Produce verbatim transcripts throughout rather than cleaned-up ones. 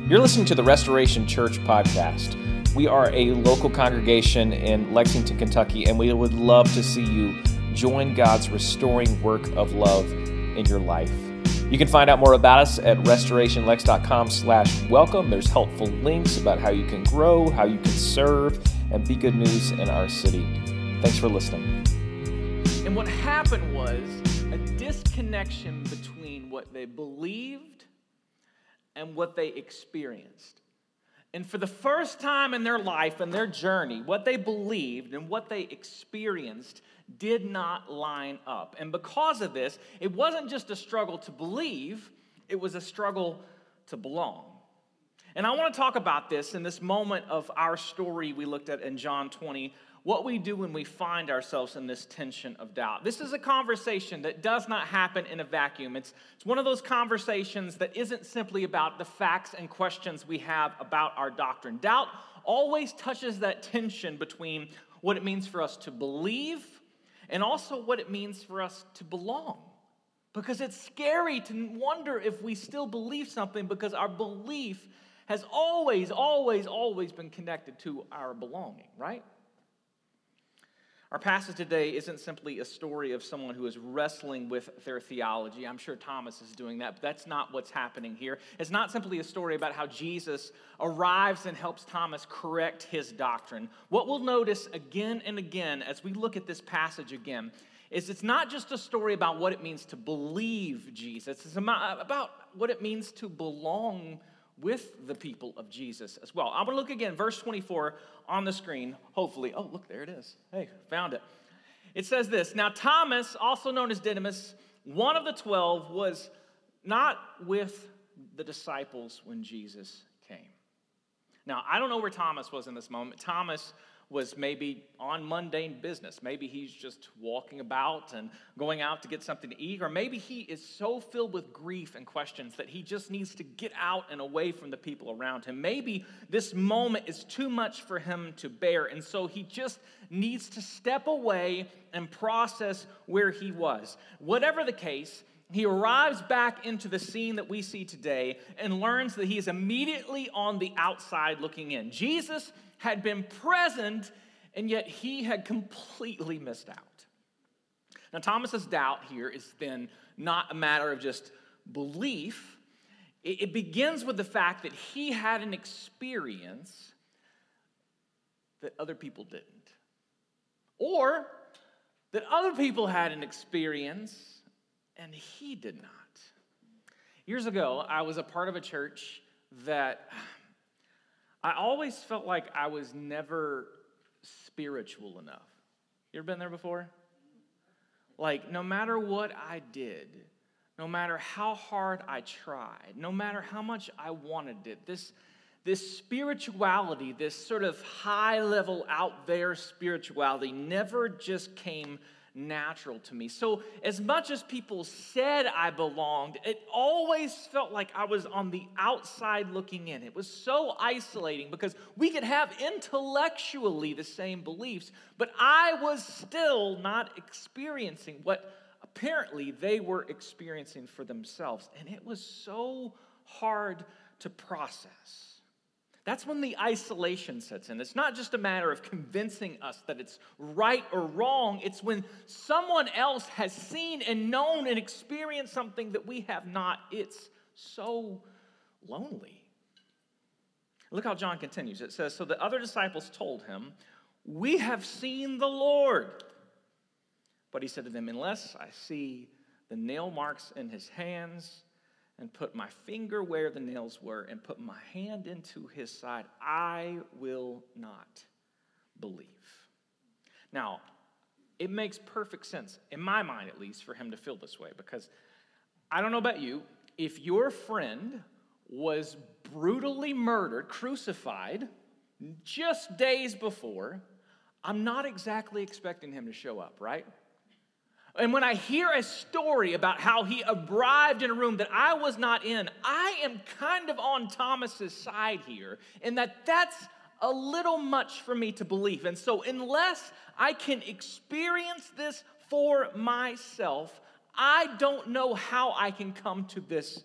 You're listening to the Restoration Church podcast. We are a local congregation in Lexington, Kentucky, and we would love to see you join God's restoring work of love in your life. You can find out more about us at restorationlex.com slash welcome. There's helpful links about how you can grow, how you can serve, and be good news in our city. Thanks for listening. And what happened was a disconnection between what they believed and what they experienced. And for the first time in their life and their journey, what they believed and what they experienced did not line up. And because of this, it wasn't just a struggle to believe, it was a struggle to belong. And I want to talk about this in this moment of our story we looked at in John twenty, what we do when we find ourselves in this tension of doubt. This is a conversation that does not happen in a vacuum. It's, it's one of those conversations that isn't simply about the facts and questions we have about our doctrine. Doubt always touches that tension between what it means for us to believe and also what it means for us to belong. Because it's scary to wonder if we still believe something because our belief has always, always, always been connected to our belonging, right? Our passage today isn't simply a story of someone who is wrestling with their theology. I'm sure Thomas is doing that, but that's not what's happening here. It's not simply a story about how Jesus arrives and helps Thomas correct his doctrine. What we'll notice again and again as we look at this passage again is it's not just a story about what it means to believe Jesus. It's about what it means to belong with the people of Jesus as well. I'm going to look again, verse twenty-four on the screen, hopefully. Oh, look, there it is. Hey, found it. It says this, "Now Thomas, also known as Didymus, one of the twelve, was not with the disciples when Jesus came." Now, I don't know where Thomas was in this moment. Thomas was maybe on mundane business. Maybe he's just walking about and going out to get something to eat. Or maybe he is so filled with grief and questions that he just needs to get out and away from the people around him. Maybe this moment is too much for him to bear. And so he just needs to step away and process where he was. Whatever the case, he arrives back into the scene that we see today and learns that he is immediately on the outside looking in. Jesus had been present, and yet he had completely missed out. Now, Thomas's doubt here is then not a matter of just belief. It, it begins with the fact that he had an experience that other people didn't. Or that other people had an experience and he did not. Years ago, I was a part of a church that I always felt like I was never spiritual enough. You ever been there before? Like, no matter what I did, no matter how hard I tried, no matter how much I wanted it, this, this spirituality, this sort of high-level, out-there spirituality never just came natural to me. So as much as people said I belonged, it always felt like I was on the outside looking in. It was so isolating because we could have intellectually the same beliefs, but I was still not experiencing what apparently they were experiencing for themselves. And it was so hard to process. That's when the isolation sets in. It's not just a matter of convincing us that it's right or wrong. It's when someone else has seen and known and experienced something that we have not. It's so lonely. Look how John continues. It says, "So the other disciples told him, 'We have seen the Lord.' But he said to them, 'Unless I see the nail marks in his hands and put my finger where the nails were, and put my hand into his side, I will not believe.'" Now, it makes perfect sense, in my mind at least, for him to feel this way, because I don't know about you, if your friend was brutally murdered, crucified, just days before, I'm not exactly expecting him to show up, right? And when I hear a story about how he arrived in a room that I was not in, I am kind of on Thomas's side here, in that that's a little much for me to believe. And so unless I can experience this for myself, I don't know how I can come to this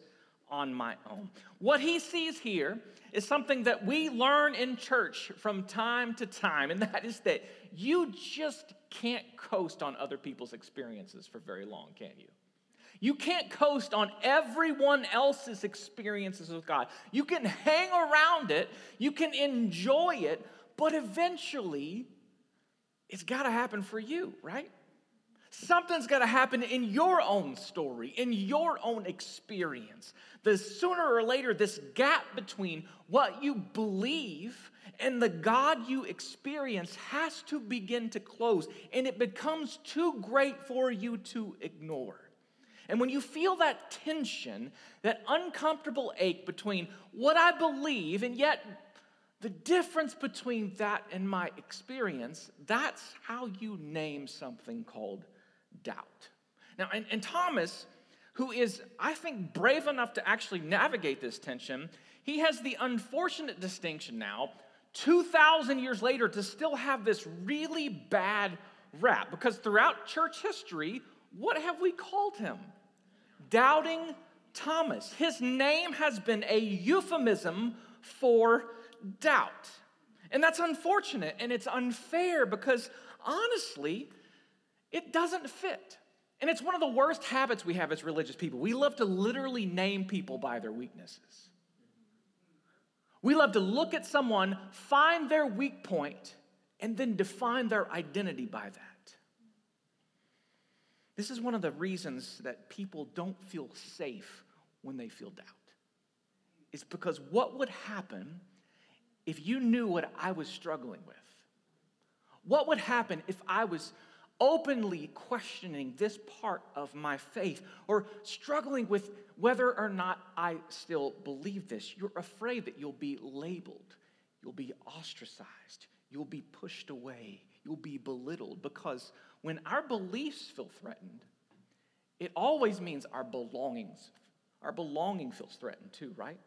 on my own. What he sees here is something that we learn in church from time to time, and that is that you just can't coast on other people's experiences for very long, can you? You can't coast on everyone else's experiences with God. You can hang around it, you can enjoy it, but eventually it's got to happen for you, right? Something's got to happen in your own story, in your own experience. The sooner or later, this gap between what you believe and the God you experience has to begin to close, and it becomes too great for you to ignore. And when you feel that tension, that uncomfortable ache between what I believe and yet the difference between that and my experience, that's how you name something called doubt. Now, and, and Thomas, who is, I think, brave enough to actually navigate this tension, he has the unfortunate distinction now, two thousand years later, to still have this really bad rap. Because throughout church history, what have we called him? Doubting Thomas. His name has been a euphemism for doubt. And that's unfortunate and it's unfair because honestly, it doesn't fit. And it's one of the worst habits we have as religious people. We love to literally name people by their weaknesses. We love to look at someone, find their weak point, and then define their identity by that. This is one of the reasons that people don't feel safe when they feel doubt. It's because what would happen if you knew what I was struggling with? What would happen if I was openly questioning this part of my faith or struggling with whether or not I still believe this? You're afraid that you'll be labeled, you'll be ostracized, you'll be pushed away, you'll be belittled, because when our beliefs feel threatened, it always means our belongings, our belonging feels threatened too, right?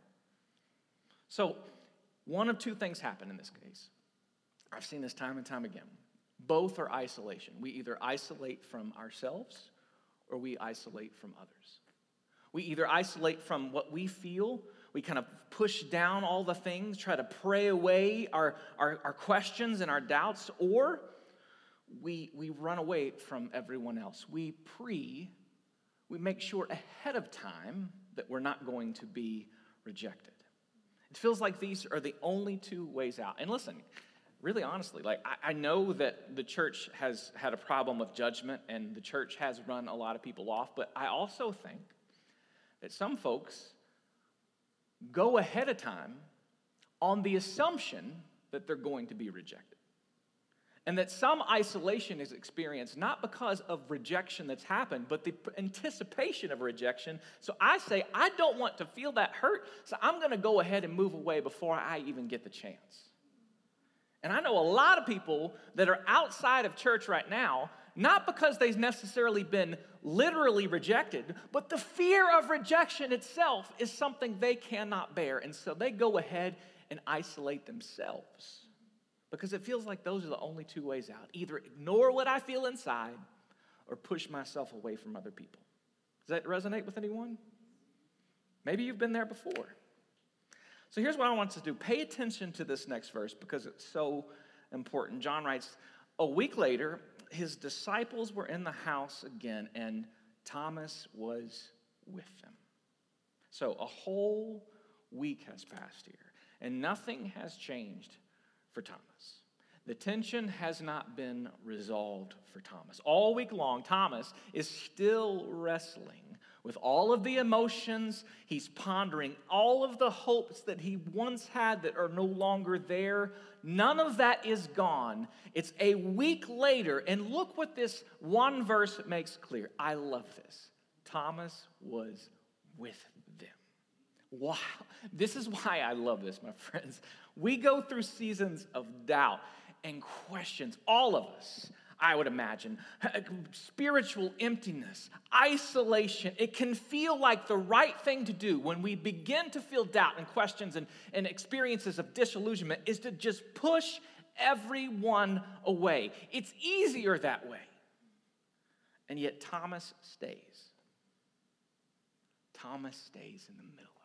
So one of two things happen in this case. I've seen this time and time again. Both are isolation. We either isolate from ourselves or we isolate from others. We either isolate from what we feel, we kind of push down all the things, try to pray away our, our, our questions and our doubts, or we, we run away from everyone else. We pre, we make sure ahead of time that we're not going to be rejected. It feels like these are the only two ways out. And listen, really honestly, like I, I know that the church has had a problem with judgment and the church has run a lot of people off, but I also think that some folks go ahead of time on the assumption that they're going to be rejected. And that some isolation is experienced not because of rejection that's happened, but the anticipation of rejection. So I say, I don't want to feel that hurt, so I'm going to go ahead and move away before I even get the chance. And I know a lot of people that are outside of church right now, not because they've necessarily been literally rejected, but the fear of rejection itself is something they cannot bear. And so they go ahead and isolate themselves because it feels like those are the only two ways out. Either ignore what I feel inside or push myself away from other people. Does that resonate with anyone? Maybe you've been there before. So here's what I want us to do. Pay attention to this next verse because it's so important. John writes, a week later, his disciples were in the house again, and Thomas was with them. So a whole week has passed here, and nothing has changed for Thomas. The tension has not been resolved for Thomas. All week long, Thomas is still wrestling with all of the emotions. He's pondering all of the hopes that he once had that are no longer there. None of that is gone. It's a week later, and look what this one verse makes clear. I love this. Thomas was with them. Wow. This is why I love this, my friends. We go through seasons of doubt and questions, all of us. I would imagine, spiritual emptiness, isolation. It can feel like the right thing to do when we begin to feel doubt and questions and, and experiences of disillusionment is to just push everyone away. It's easier that way. And yet Thomas stays. Thomas stays in the middle.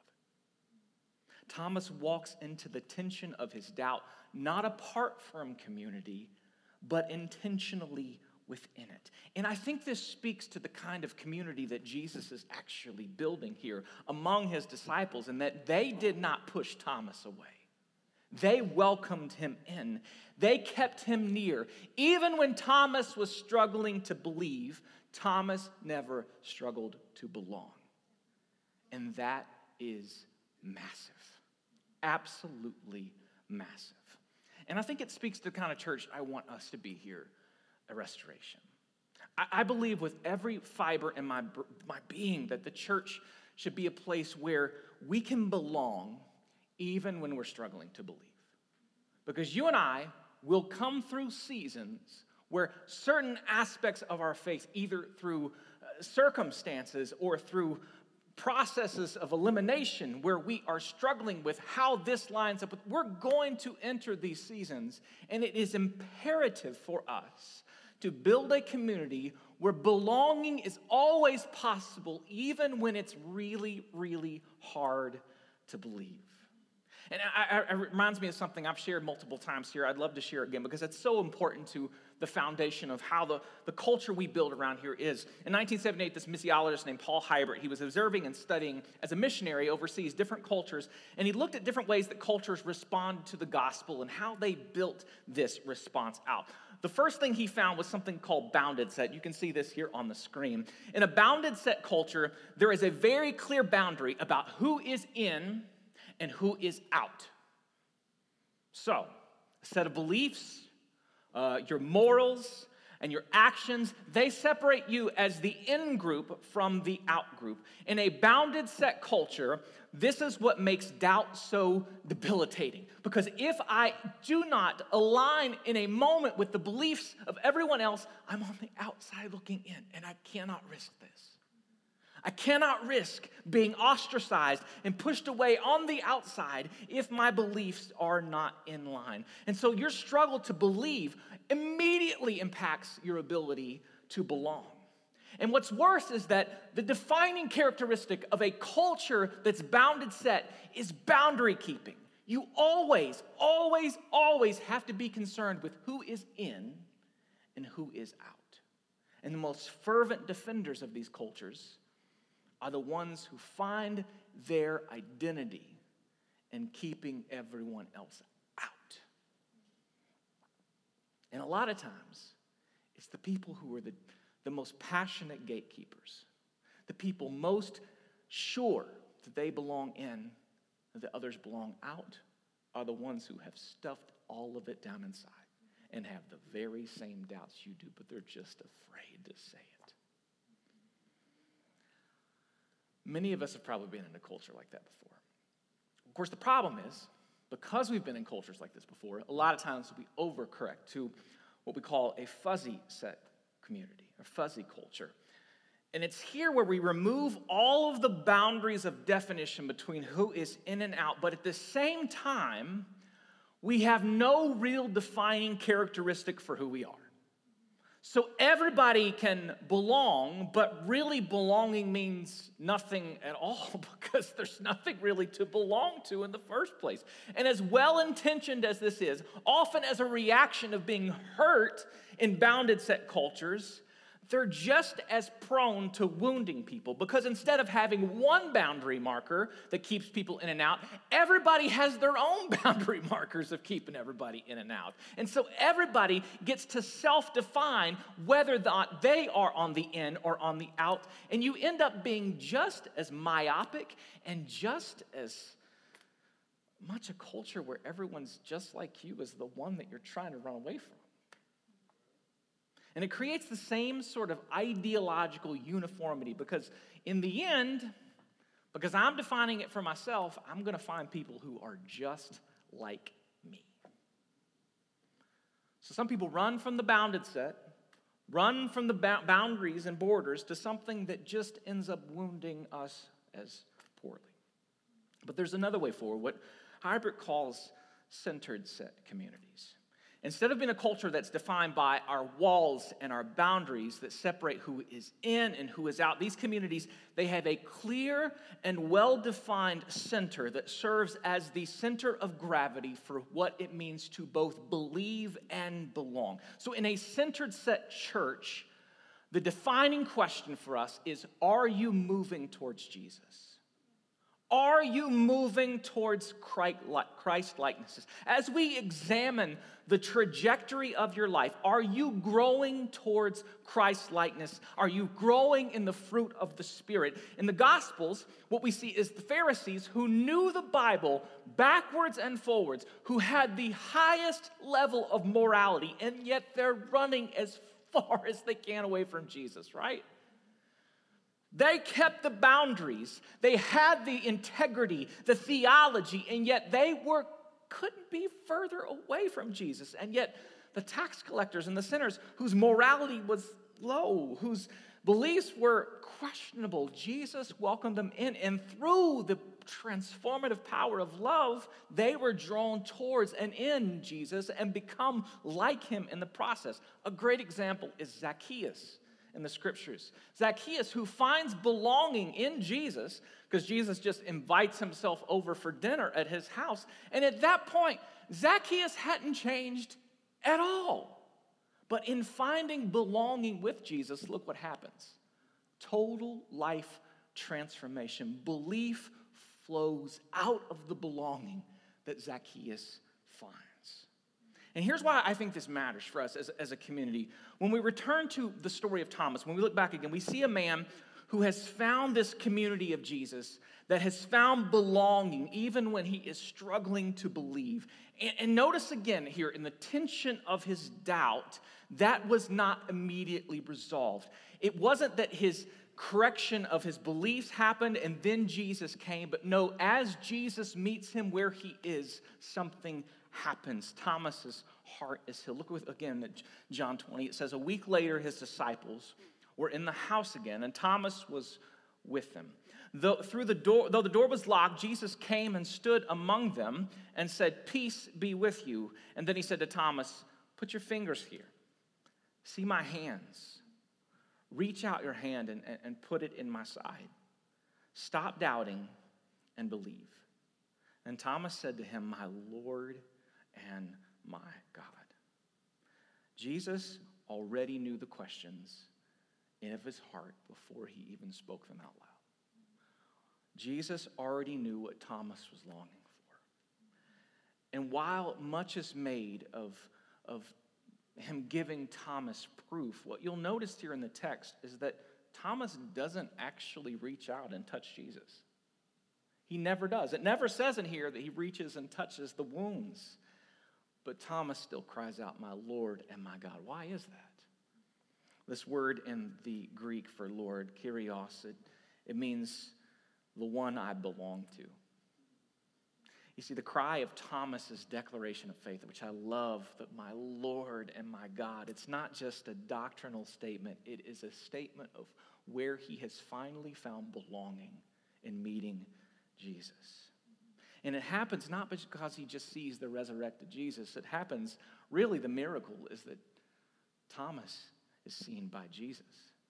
Thomas walks into the tension of his doubt, not apart from community, but intentionally within it. And I think this speaks to the kind of community that Jesus is actually building here among his disciples, and that they did not push Thomas away. They welcomed him in. They kept him near. Even when Thomas was struggling to believe, Thomas never struggled to belong. And that is massive. Absolutely massive. And I think it speaks to the kind of church I want us to be here at Restoration. I, I believe with every fiber in my, my being that the church should be a place where we can belong even when we're struggling to believe. Because you and I will come through seasons where certain aspects of our faith, either through uh, circumstances or through processes of elimination, where we are struggling with how this lines up, we're going to enter these seasons, and it is imperative for us to build a community where belonging is always possible, even when it's really, really hard to believe. And I, I, it reminds me of something I've shared multiple times here. I'd love to share it again because it's so important to the foundation of how the, the culture we build around here is. In nineteen seventy-eight, this missiologist named Paul Hybert, he was observing and studying as a missionary overseas different cultures, and he looked at different ways that cultures respond to the gospel and how they built this response out. The first thing he found was something called bounded set. You can see this here on the screen. In a bounded set culture, there is a very clear boundary about who is in and who is out. So, a set of beliefs, uh, your morals, and your actions, they separate you as the in group from the out group. In a bounded set culture, this is what makes doubt so debilitating. Because if I do not align in a moment with the beliefs of everyone else, I'm on the outside looking in, and I cannot risk this. I cannot risk being ostracized and pushed away on the outside if my beliefs are not in line. And so your struggle to believe immediately impacts your ability to belong. And what's worse is that the defining characteristic of a culture that's bounded set is boundary keeping. You always, always, always have to be concerned with who is in and who is out. And the most fervent defenders of these cultures are the ones who find their identity in keeping everyone else out. And a lot of times, it's the people who are the, the most passionate gatekeepers, the people most sure that they belong in, that the others belong out, are the ones who have stuffed all of it down inside and have the very same doubts you do, but they're just afraid to say it. Many of us have probably been in a culture like that before. Of course, the problem is, because we've been in cultures like this before, a lot of times we overcorrect to what we call a fuzzy set community, a fuzzy culture. And it's here where we remove all of the boundaries of definition between who is in and out, but at the same time, we have no real defining characteristic for who we are. So everybody can belong, but really belonging means nothing at all because there's nothing really to belong to in the first place. And as well-intentioned as this is, often as a reaction of being hurt in bounded set cultures, they're just as prone to wounding people because instead of having one boundary marker that keeps people in and out, everybody has their own boundary markers of keeping everybody in and out. And so everybody gets to self-define whether or not they are on the in or on the out, and you end up being just as myopic and just as much a culture where everyone's just like you as the one that you're trying to run away from. And it creates the same sort of ideological uniformity because in the end, because I'm defining it for myself, I'm going to find people who are just like me. So some people run from the bounded set, run from the ba- boundaries and borders to something that just ends up wounding us as poorly. But there's another way forward, what Hybert calls centered set communities. Instead of being a culture that's defined by our walls and our boundaries that separate who is in and who is out, these communities, they have a clear and well-defined center that serves as the center of gravity for what it means to both believe and belong. So in a centered set church, the defining question for us is, are you moving towards Jesus? Are you moving towards Christ-likenesses? As we examine the trajectory of your life, are you growing towards Christ-likeness? Are you growing in the fruit of the Spirit? In the Gospels, what we see is the Pharisees who knew the Bible backwards and forwards, who had the highest level of morality, and yet they're running as far as they can away from Jesus, right? They kept the boundaries. They had the integrity, the theology, and yet they were couldn't be further away from Jesus. And yet the tax collectors and the sinners whose morality was low, whose beliefs were questionable, Jesus welcomed them in. And through the transformative power of love, they were drawn towards and in Jesus and become like him in the process. A great example is Zacchaeus in the scriptures. Zacchaeus, who finds belonging in Jesus, because Jesus just invites himself over for dinner at his house. And at that point, Zacchaeus hadn't changed at all. But in finding belonging with Jesus, look what happens. Total life transformation. Belief flows out of the belonging that Zacchaeus finds. And here's why I think this matters for us as, as a community. When we return to the story of Thomas, when we look back again, we see a man who has found this community of Jesus, that has found belonging even when he is struggling to believe. And, and notice again here in the tension of his doubt, that was not immediately resolved. It wasn't that his correction of his beliefs happened and then Jesus came, but no, as Jesus meets him where he is, something happens. Thomas's heart is healed. Look with, again at John twenty. It says, a week later his disciples were in the house again, and Thomas was with them. Though, through the door, though the door was locked, Jesus came and stood among them and said, peace be with you. And then he said to Thomas, put your fingers here. See my hands. Reach out your hand and, and, and put it in my side. Stop doubting and believe. And Thomas said to him, my Lord and my God. Jesus already knew the questions in of his heart before he even spoke them out loud. Jesus already knew what Thomas was longing for. And while much is made of, of him giving Thomas proof, what you'll notice here in the text is that Thomas doesn't actually reach out and touch Jesus. He never does. It never says in here that he reaches and touches the wounds. But Thomas still cries out, my Lord and my God. Why is that? This word in the Greek for Lord, Kyrios, it, it means the one I belong to. You see, the cry of Thomas's declaration of faith, which I love, that my Lord and my God, it's not just a doctrinal statement. It is a statement of where he has finally found belonging in meeting Jesus. And it happens not because he just sees the resurrected Jesus. It happens, really the miracle is that Thomas is seen by Jesus.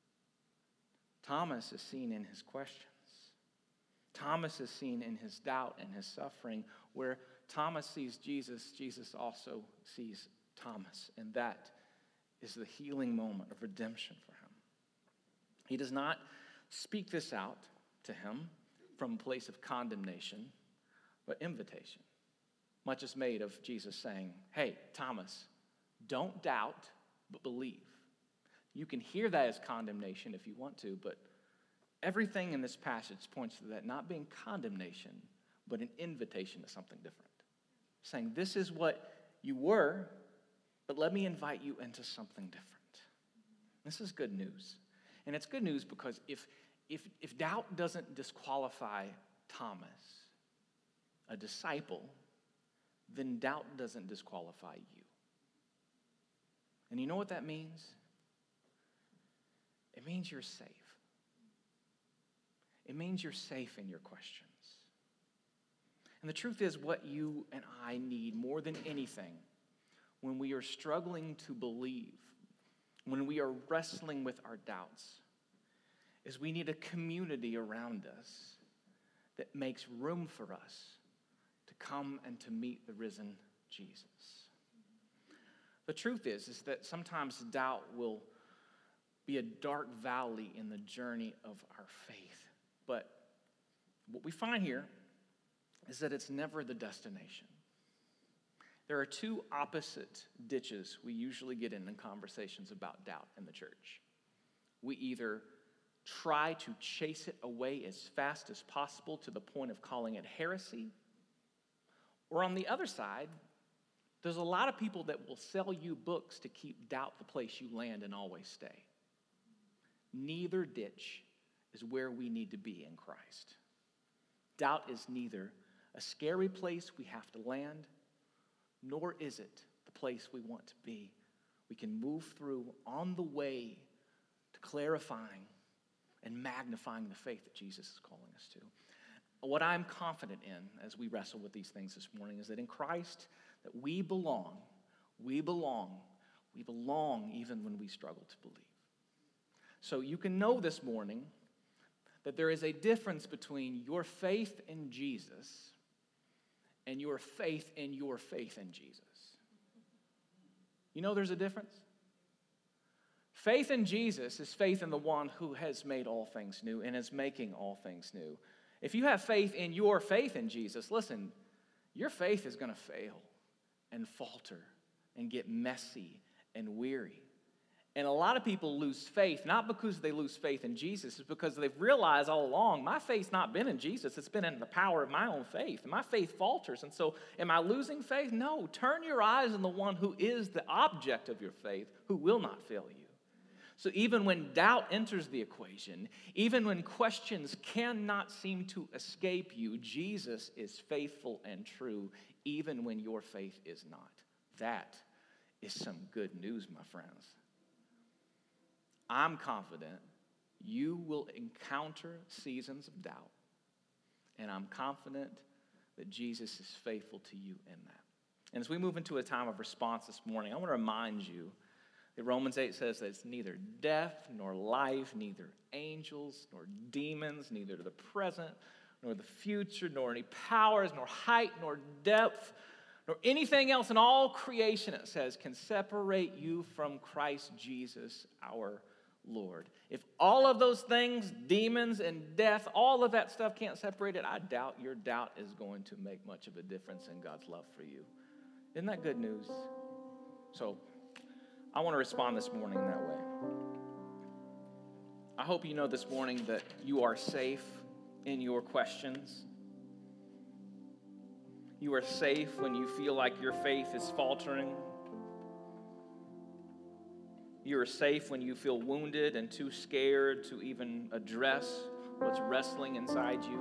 Thomas is seen in his questions. Thomas is seen in his doubt and his suffering. Where Thomas sees Jesus, Jesus also sees Thomas. And that is the healing moment of redemption for him. He does not speak this out to him from a place of condemnation, but invitation. Much is made of Jesus saying, hey, Thomas, don't doubt, but believe. You can hear that as condemnation if you want to, but everything in this passage points to that not being condemnation, but an invitation to something different. Saying, this is what you were, but let me invite you into something different. This is good news. And it's good news because if, if, if doubt doesn't disqualify Thomas, a disciple, then doubt doesn't disqualify you. And you know what that means? It means you're safe. It means you're safe in your questions. And the truth is, what you and I need more than anything, when we are struggling to believe, when we are wrestling with our doubts, is we need a community around us that makes room for us to come and to meet the risen Jesus. The truth is, is that sometimes doubt will be a dark valley in the journey of our faith. But what we find here is that it's never the destination. There are two opposite ditches we usually get in in conversations about doubt in the church. We either try to chase it away as fast as possible to the point of calling it heresy, or on the other side, there's a lot of people that will sell you books to keep doubt the place you land and always stay. Neither ditch is where we need to be in Christ. Doubt is neither a scary place we have to land, nor is it the place we want to be. We can move through on the way to clarifying and magnifying the faith that Jesus is calling us to. What I'm confident in as we wrestle with these things this morning is that in Christ, that we belong, we belong, we belong even when we struggle to believe. So you can know this morning that there is a difference between your faith in Jesus and your faith in your faith in Jesus. You know there's a difference? Faith in Jesus is faith in the one who has made all things new and is making all things new. If you have faith in your faith in Jesus, listen, your faith is going to fail and falter and get messy and weary. And a lot of people lose faith, not because they lose faith in Jesus, it's because they've realized all along, my faith's not been in Jesus, it's been in the power of my own faith. And my faith falters, and so am I losing faith? No, turn your eyes on the one who is the object of your faith, who will not fail you. So even when doubt enters the equation, even when questions cannot seem to escape you, Jesus is faithful and true, even when your faith is not. That is some good news, my friends. I'm confident you will encounter seasons of doubt, and I'm confident that Jesus is faithful to you in that. And as we move into a time of response this morning, I want to remind you that Romans eight says that it's neither death nor life, neither angels nor demons, neither the present nor the future, nor any powers, nor height, nor depth, nor anything else in all creation, it says, can separate you from Christ Jesus our Lord. If all of those things, demons and death, all of that stuff can't separate it, I doubt your doubt is going to make much of a difference in God's love for you. Isn't that good news? So, I want to respond this morning in that way. I hope you know this morning that you are safe in your questions. You are safe when you feel like your faith is faltering. You are safe when you feel wounded and too scared to even address what's wrestling inside you.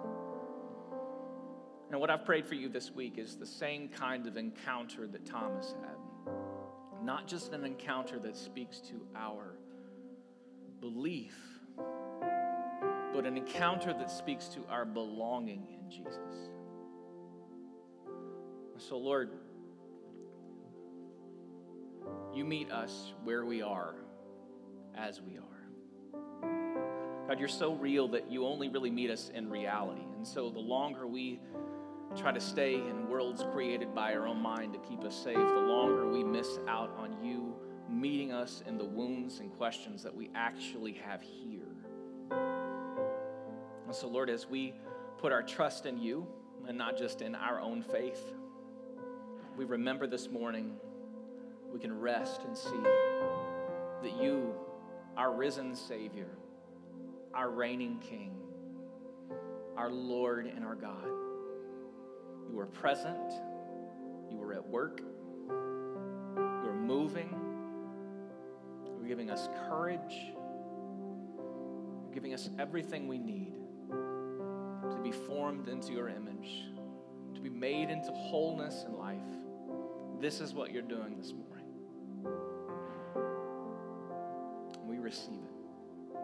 And what I've prayed for you this week is the same kind of encounter that Thomas had. Not just an encounter that speaks to our belief, but an encounter that speaks to our belonging in Jesus. So, Lord, you meet us where we are, as we are. God, you're so real that you only really meet us in reality. And so the longer we try to stay in worlds created by our own mind to keep us safe, the longer we miss out on you meeting us in the wounds and questions that we actually have here. And so, Lord, as we put our trust in you and not just in our own faith, we remember this morning we can rest and see that you, our risen Savior, our reigning King, our Lord and our God, you are present, you are at work, you are moving, you're giving us courage, you're giving us everything we need to be formed into your image, to be made into wholeness and life. This is what you're doing this morning. We receive it.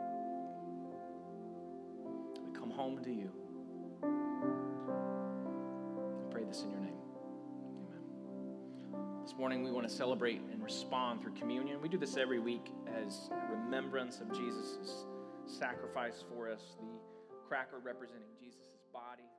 We come home to you. I pray this in your name. Amen. This morning we want to celebrate and respond through communion. We do this every week as a remembrance of Jesus' sacrifice for us, the cracker representing Jesus' body.